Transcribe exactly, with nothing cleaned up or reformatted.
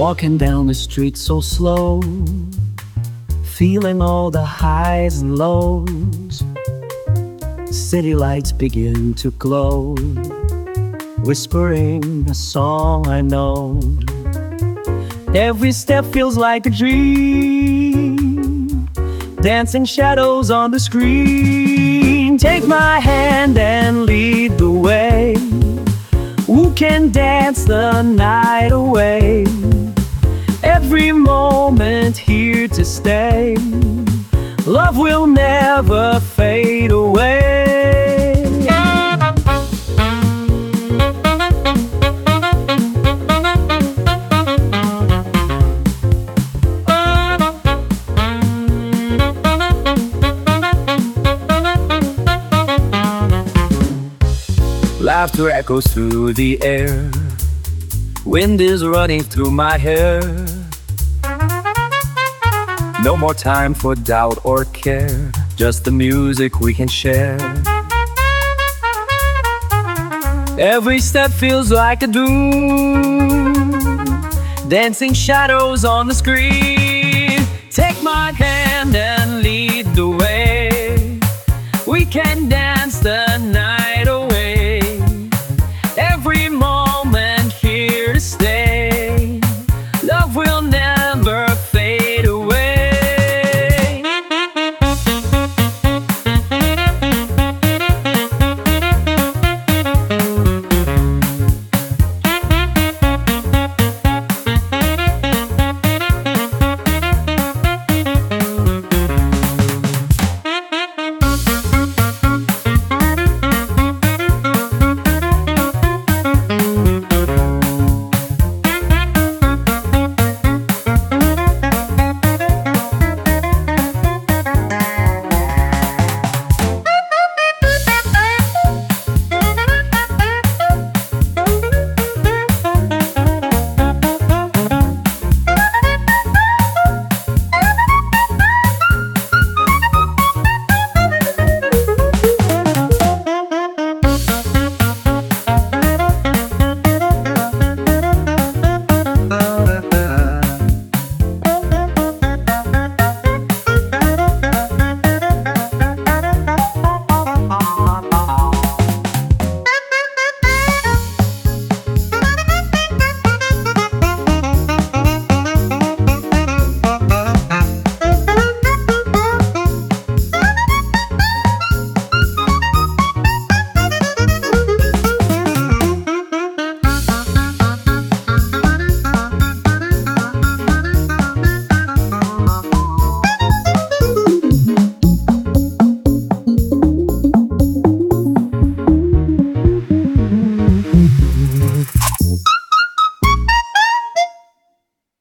Walking down the street so slow, feeling all the highs and lows. City lights begin to glow, whispering a song I know. Every step feels like a dream, dancing shadows on the screen. Take my hand and lead the way. Who can dance the night away? Every moment here to stay. Love will never fade away. Laughter echoes through the air. Wind is running through my hair. No more time for doubt or care, just the music we can share. Every step feels like a doom, dancing shadows on the screen. Take my hand and lead the way. We can dance the night